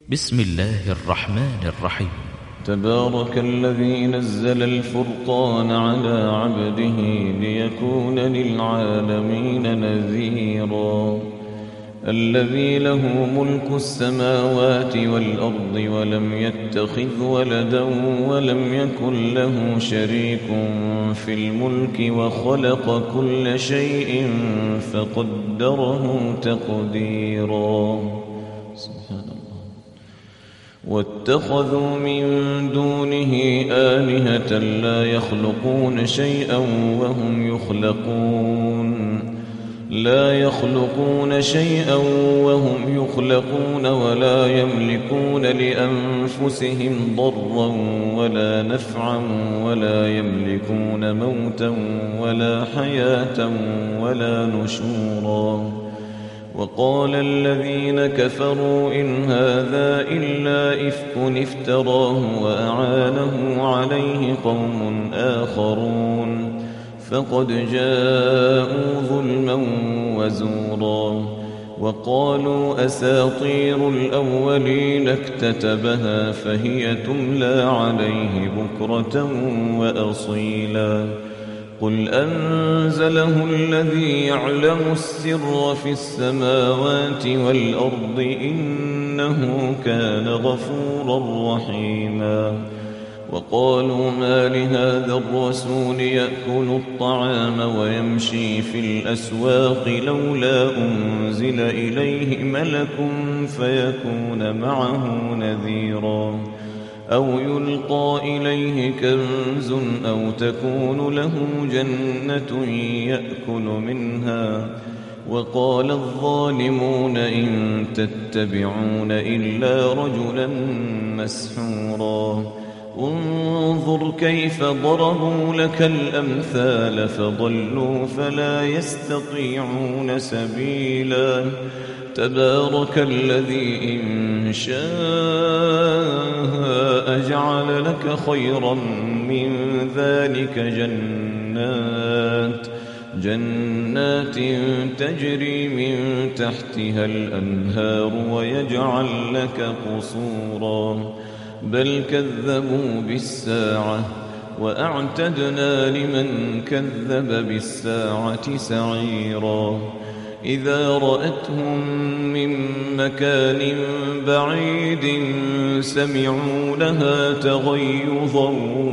بسم الله الرحمن الرحيم. تبارك الذي نزل الفرقان على عبده ليكون للعالمين نذيرا. الذي له ملك السماوات والأرض ولم يتخذ ولدا ولم يكن له شريك في الملك وخلق كل شيء فقدره تقديرا. سبحان الله. واتخذوا من دونه آلهة لا يخلقون شيئا وهم يخلقون ولا يملكون لأنفسهم ضرا ولا نفعا ولا يملكون موتا ولا حياة ولا نشورا. وقال الذين كفروا إن هذا إلا إفك افتراه وأعانه عليه قوم آخرون فقد جاءوا ظلما وزورا. وقالوا أساطير الأولين اكتتبها فهي تملى عليه بكرة وأصيلا. قل أنزله الذي يعلم السر في السماوات والأرض إنه كان غفورا رحيما. وقالوا ما لهذا الرسول يأكل الطعام ويمشي في الأسواق لولا أنزل إليه ملك فيكون معه نذيرا أو يلقى إليه كنز أو تكون له جنة يأكل منها. وقال الظالمون إن تتبعون إلا رجلا مسحورا. انظر كيف ضربوا لك الأمثال فضلوا فلا يستطيعون سبيلا. تبارك الذي إن شاء جعل لك خيرا من ذلك جنات تجري من تحتها الأنهار ويجعل لك قصورا. بل كذبوا بالساعة وأعتدنا لمن كذب بالساعة سعيرا. إذا رأتهم من مكان بعيد سمعوا لها تغيظا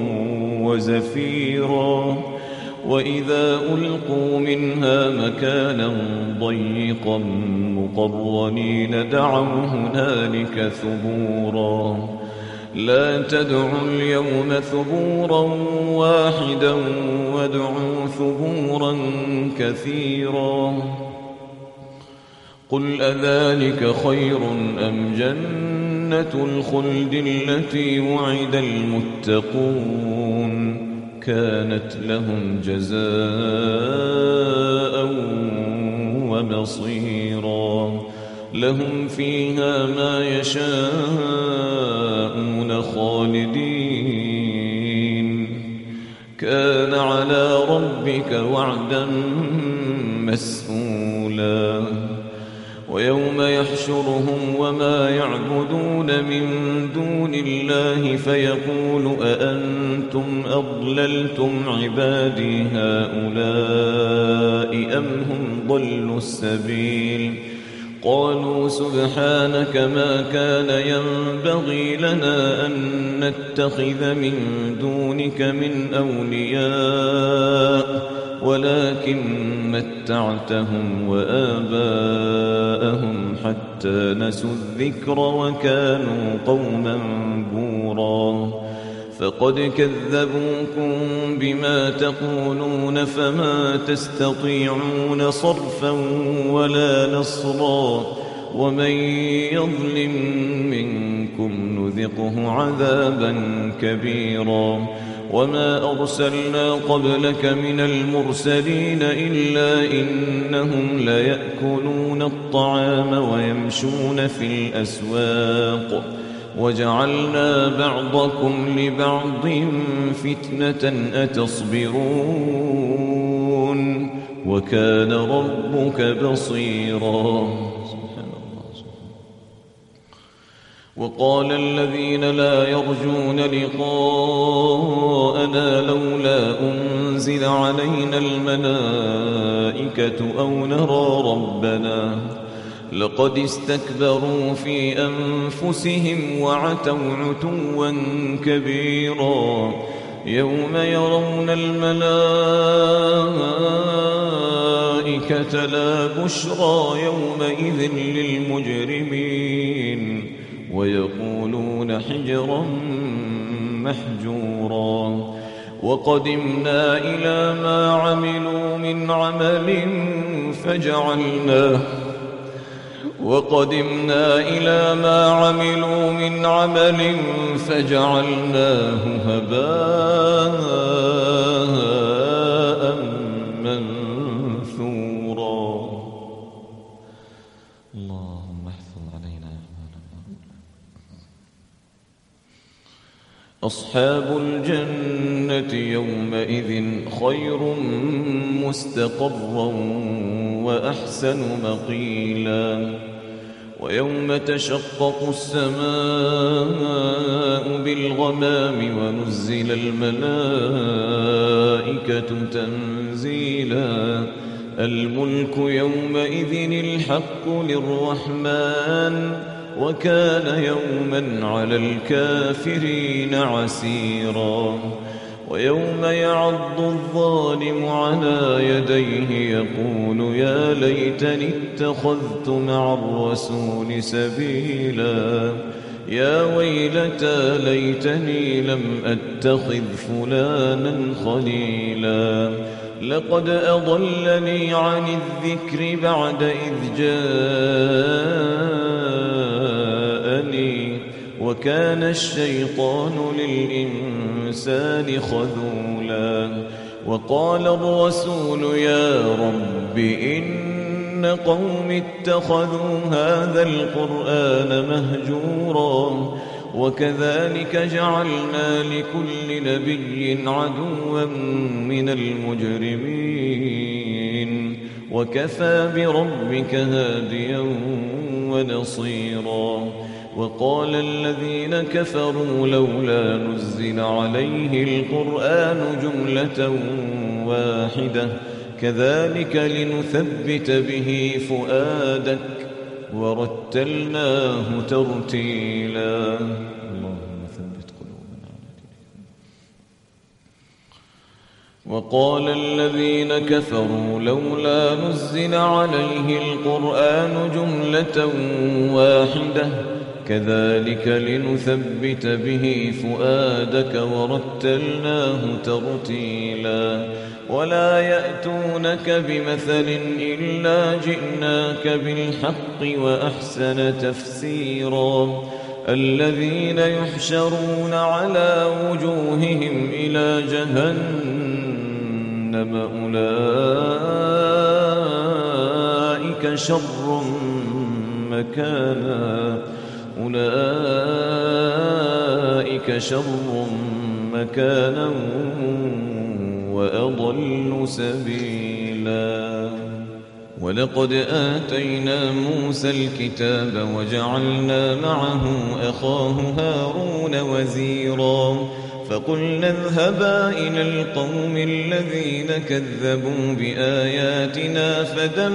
وزفيرا. وإذا ألقوا منها مكانا ضيقا مقرنين دعوا هنالك ثبورا. لا تدعوا اليوم ثبورا واحدا وادعوا ثبورا كثيرا. قل أذلك خير أم جنة الخلد التي وعد المتقون كانت لهم جزاء ومصيرا. لهم فيها ما يشاءون خالدين كان على ربك وعدا مسئولا. ويوم يحشرهم وما يعبدون من دون الله فيقول أأنتم أضللتم عبادي هؤلاء أم هم ضلوا السبيل. قالوا سبحانك ما كان ينبغي لنا أن نتخذ من دونك من أولياء ولكن متعتهم وآباءهم حتى نسوا الذكر وكانوا قوما بورا. فقد كذبوكم بما تقولون فما تستطيعون صرفا ولا نصرا. ومن يظلم منكم نذقه عذابا كبيرا. وما أرسلنا قبلك من المرسلين إلا إنهم ليأكلون الطعام ويمشون في الأسواق وجعلنا بعضكم لبعض فتنة أتصبرون وكان ربك بصيرا. وقال الذين لا يرجون لقاءنا لولا أنزل علينا الملائكة أو نرى ربنا لقد استكبروا في أنفسهم وعتوا عتوا كبيرا يوم يرون الملائكة لا بشرى يومئذ للمجرمين ويقولون حجرا محجورا وقدمنا إلى ما عملوا من عمل فجعلناه هباء منثورا اللهم احفظ علينا أصحاب الجنة يومئذ خير مستقرا وأحسن مقيلا ويوم تشقق السماء بالغمام ونزل الملائكة تنزيلا الملك يومئذ الحق للرحمن وكان يوما على الكافرين عسيرا ويوم يعض الظالم على يديه يقول يا ليتني اتخذت مع الرسول سبيلا يا ويلتى ليتني لم أتخذ فلانا خليلا لقد أضلني عن الذكر بعد إذ جاءني وكان الشيطان للإنسان خذولا وقال الرسول يا رب إن قوم اتخذوا هذا القرآن مهجورا وكذلك جعلنا لكل نبي عدوا من المجرمين وكفى بربك هاديا ونصيرا وقال الذين كفروا لولا نزل عليه القرآن جملة واحدة كذلك لنثبت به فؤادك ورتلناه ترتيلا اللهم ثبت قلوبنا على دينك وقال الذين كفروا لولا نزل عليه القرآن جملة واحدة كذلك لنثبت به فؤادك ورتلناه ترتيلا ولا يأتونك بمثل إلا جئناك بالحق وأحسن تفسيرا الذين يحشرون على وجوههم إلى جهنم أولئك شر مكانا وأضل سبيلا ولقد آتينا موسى الكتاب وجعلنا معه أخاه هارون وزيرا فقلنا اذهبا إلى القوم الذين كذبوا بآياتنا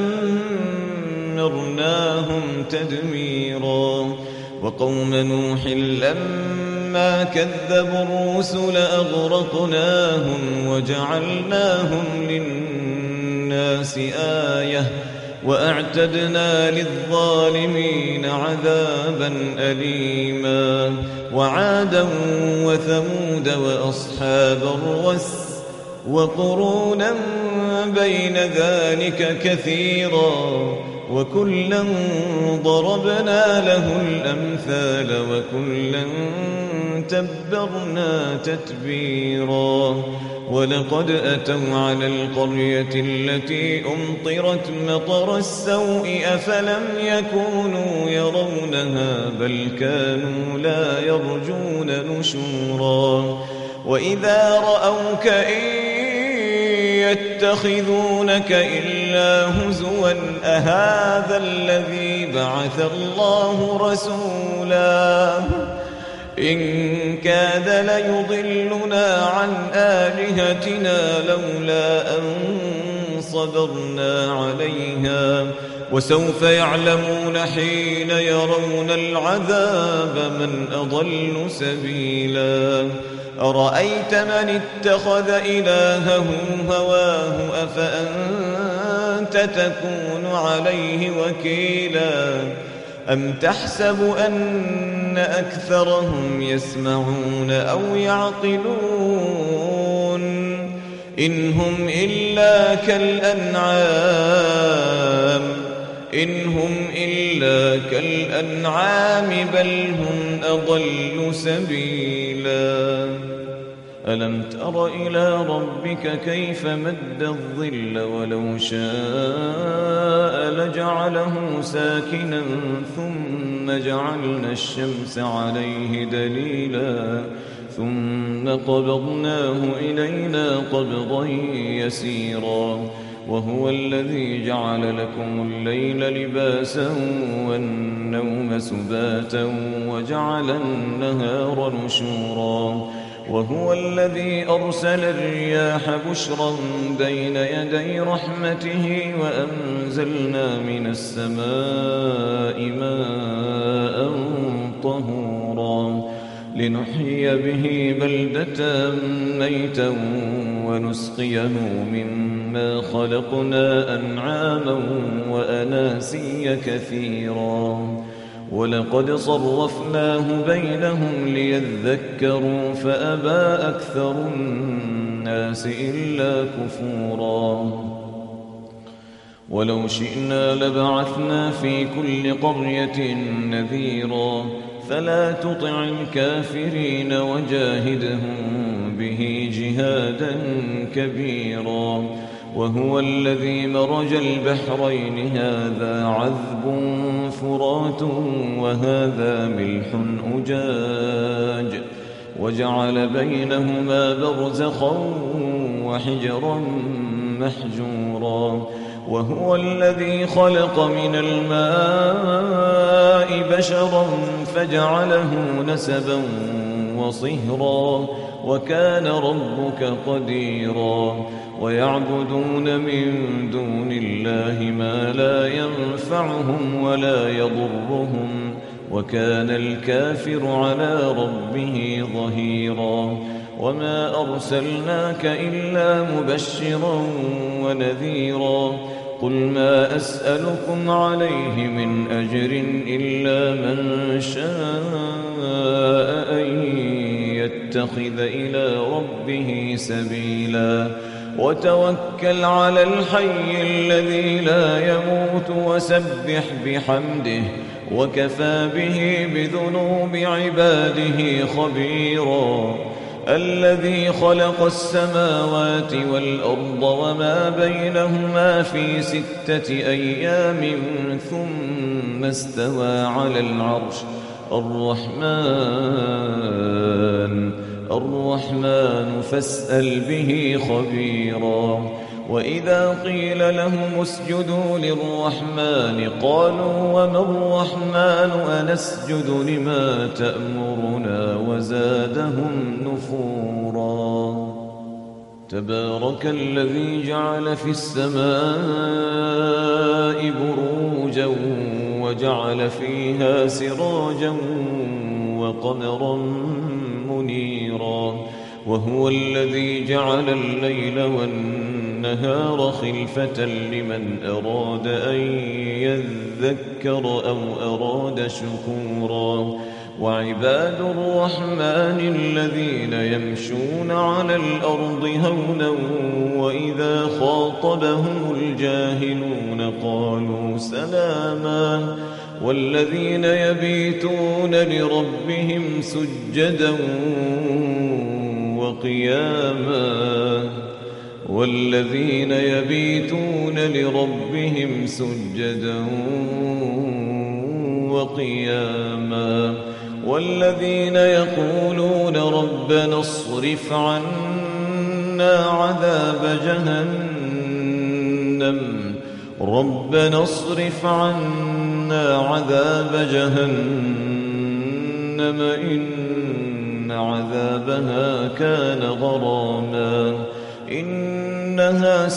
فدمرناهم تدميرا وقوم نوح لما كذبوا الرسل أغرقناهم وجعلناهم للناس آية وأعتدنا للظالمين عذابا أليما وعادا وثمود وأصحاب الرس وقرونا بين ذلك كثيرا وكلا ضربنا له الأمثال وكلا تبرنا تتبيرا ولقد أتوا على القرية التي أمطرت مطر السوء أفلم يكونوا يرونها بل كانوا لا يرجون نشورا وإذا رأوك إن يتخذونك إلا هزوا أهذا الذي بعث الله رسولا إن كاد ليضلنا عن آلهتنا لولا أن صبرنا عليها وسوف يعلمون حين يرون العذاب من أضل سبيلا أرأيت من اتخذ إلهه هواه أفأنت تكون عليه وكيلا أم تحسب أن أكثرهم يسمعون أو يعقلون إن هم إلا كالأنعام بل هم أضل سبيلا ألم تر إلى ربك كيف مد الظل ولو شاء لجعله ساكنا ثم جعلنا الشمس عليه دليلا ثم قبضناه إلينا قبضا يسيرا وهو الذي جعل لكم الليل لباسا والنوم سباتا وجعل النهار نشورا وهو الذي أرسل الرياح بشرا بين يدي رحمته وأنزلنا من السماء ماء طهورا لنحيي به بلدة ميتا ونسقيه مما خلقنا أنعاما وأناسيا كثيرا ولقد صرفناه بينهم ليذكروا فأبى أكثر الناس إلا كفورا ولو شئنا لبعثنا في كل قرية نذيرا فلا تطع الكافرين وجاهدهم به جهادا كبيرا وهو الذي مرج البحرين هذا عذب فرات وهذا ملح أجاج وجعل بينهما برزخا وحجرا محجورا وهو الذي خلق من الماء بشرا فجعله نسبا وصهرا وكان ربك قديرا ويعبدون من دون الله ما لا ينفعهم ولا يضرهم وكان الكافر على ربه ظهيرا وما أرسلناك إلا مبشرا ونذيرا قل ما أسألكم عليه من أجر إلا من شاء أن يتخذ إلى ربه سبيلا وتوكل على الحي الذي لا يموت وسبح بحمده وكفى به بذنوب عباده خبيرا الذي خلق السماوات والأرض وما بينهما في 6 أيام ثم استوى على العرش الرحمن فاسأل به خبيرا وإذا قيل لهم اسجدوا للرحمن قالوا وما الرحمن أنسجد لما تأمرنا وزادهم نفورا تبارك الذي جعل في السماء بروجا وجعل فيها سراجا وقمرا منيرا وهو الذي جعل الليل والنهار خلفة لمن أراد أن يذكر أو أراد شكورا وعباد الرحمن الذين يمشون على الأرض هونا وإذا خاطبهم الجاهلون قالوا سلاما والذين يبيتون لربهم سجدا وقياما والذين يقولون ربنا اصرف عنا عذاب جهنم ربنا اصرف عنا عذاب جهنم إن عذابها كان غراما إنها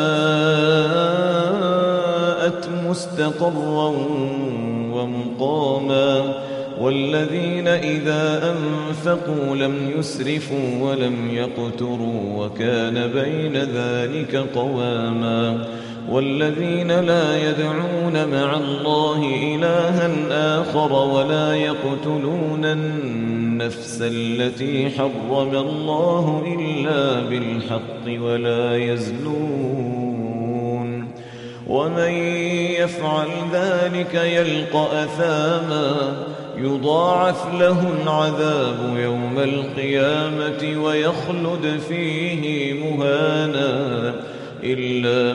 ساءت مستقرا ومقاما والذين إذا أنفقوا لم يسرفوا ولم يقتروا وكان بين ذلك قواما والذين لا يدعون مع الله إلها آخر ولا يقتلون النفس التي حرم الله إلا بالحق ولا يزنون ومن يفعل ذلك يلقى أثاما يضاعف له العذاب يوم القيامة ويخلد فيه مهانا إلا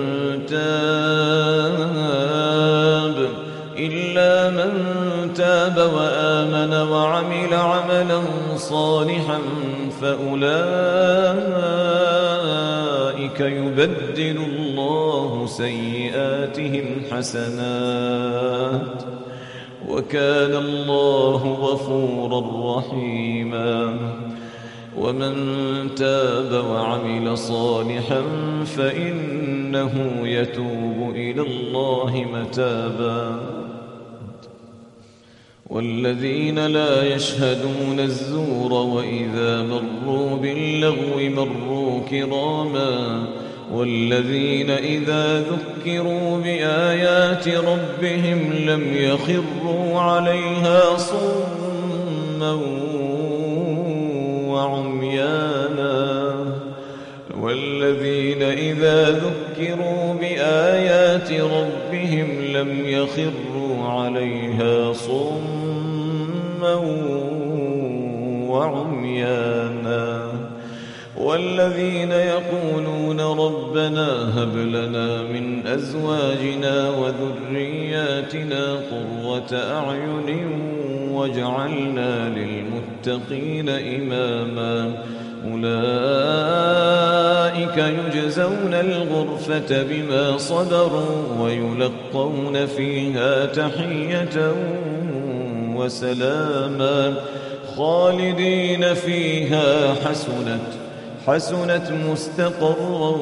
من تاب وآمن وعمل عملا صالحا فأولئك يبدل الله سيئاتهم حسنات وكان الله غفورا رحيما ومن تاب وعمل صالحا فإنه يتوب إلى الله متابا والذين لا يشهدون الزور وإذا مروا باللغو مروا كراما والذين إذا ذكروا بآيات ربهم لم يخروا عليها صما وعميانا والذين إذا ذكروا بآيات ربهم لم يخروا عليها صما وعميانا والذين يقولون ربنا هب لنا من أزواجنا وذرياتنا قرة أعين واجعلنا للمتقين إماما أولئك يجزون الغرفة بما صبروا ويلقون فيها تحية وسلاما خالدين فيها حسنت مستقرا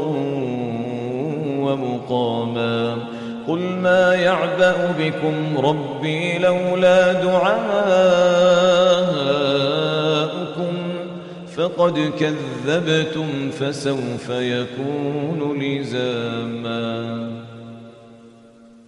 ومقاما قل ما يعبأ بكم ربي لولا دعاؤكم فقد كذبتم فسوف يكون لزاما